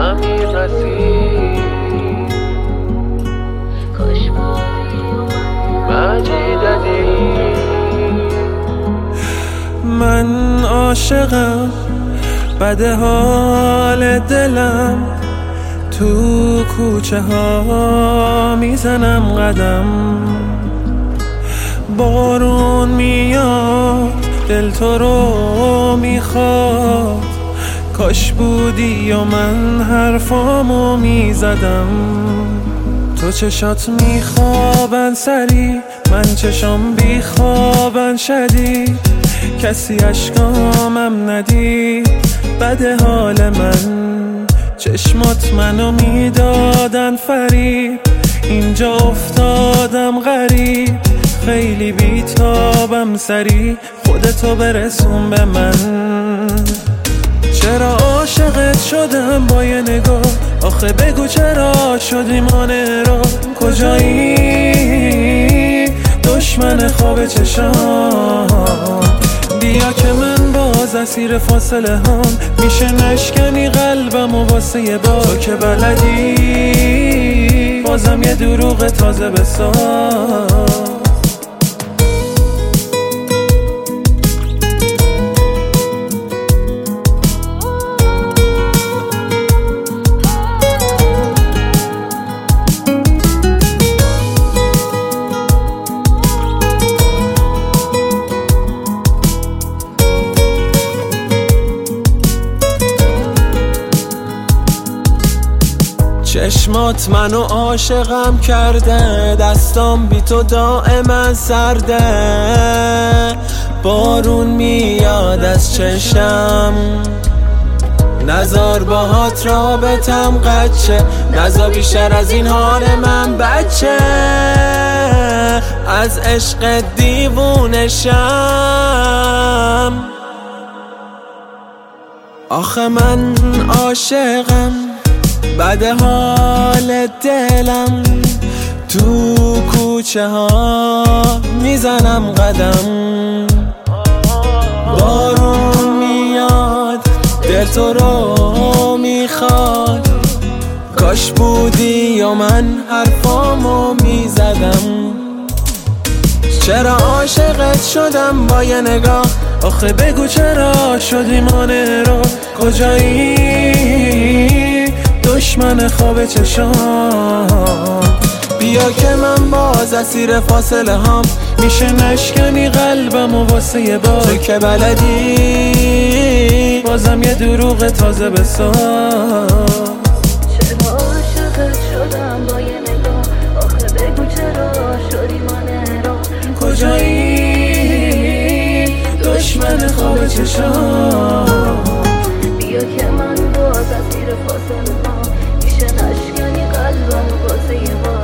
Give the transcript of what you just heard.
امیر نصیر مجید علی. من عاشقم بده حال دلم، تو کوچه ها میزنم قدم، بارون میاد دل تو رو میخواد، کاش بودی و من حرفامو میزدم. تو چشات میخوابن سری، من چشام بیخوابن شدید، کسی اشکامم ندید بده حال من، چشمات منو میدادن فریب، اینجا افتادم غریب، خیلی بیتابم سری، خودتو برسون به من. چرا عاشقت شدم با یه نگاه، آخه بگو چرا شدی مانع را، کجایی دشمن خواب چشام، بیا که من باز اسیر فاصله هم، میشه نشکنی قلبم و واسه یه بار، تو که بلدی بازم یه دروغ تازه بساز. چشمات منو عاشقم کرده، دستام بی تو دائما سرده، بارون میاد از چشم، نزار باهات رابطم قچه، نزار بیشتر از این حال من بچه، از عشق دیوونشم، آخه من عاشقم بده حال دلم، تو کوچه ها میزنم قدم، بارون میاد دل تو رو میخواد، کاش بودی یا من حرفامو میزدم. چرا عاشقت شدم با یه نگاه، آخه بگو چرا شدی مانع را، کجایی دشمن خواب چشام، بیا که من باز اسیر فاصله هم، میشه نشکنی قلبم و واسه یه بار، تو که بلدی بازم یه دروغ تازه بساز. چرا عاشقت شدم با یه نگاه، آخه بگو چرا شدی مانع را، کجایی دشمن خواب چشام، بیا که من باز اسیر فاصله ها، میشه نشکنی قلبم واسه یه بار.